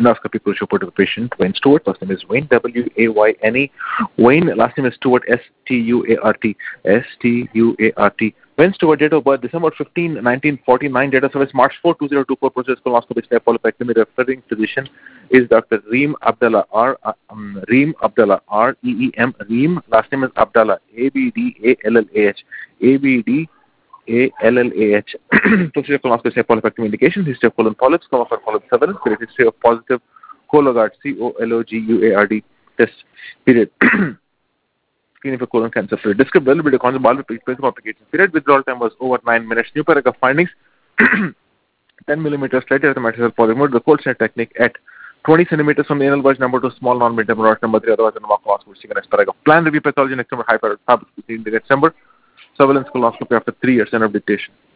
endoscopy will show to the patient, Wayne Stewart. First name is Wayne, W-A-Y-N-E. Wayne, last name is Stewart, S-T-U-A-R-T. S-T-U-A-R-T. Wayne Stewart, date of birth, December 15, 1949, date of service, March 4, 2024, process colonoscopy, step polypectomy. Referring physician is Dr. Reem Abdallah, Reem Abdallah, R-E-E-M, Reem, last name is Abdallah, A-B-D-A-L-L-A-H. A-B-D-A-L-L-A-H. Procedure colonoscopy, step polypectomy indication, history of colon polyps, colon polyp surveillance, period history of positive Cologuard, C-O-L-O-G-U-A-R-D test, period. Screening for colon cancer, period. Describe availability of conjugal complications, period. Withdrawal time was over 9 minutes. New paragraph findings, 10 millimeters, slightly arithmetical polymer, the cold snap technique at 20 centimeters from the anal verge, number 2, small non-midterm rod, number 3, otherwise, the mock colonoscopy, next paragraph. Plan review pathology, next number, hypertrophic, December. Surveillance colonoscopy after 3 years, end of dictation.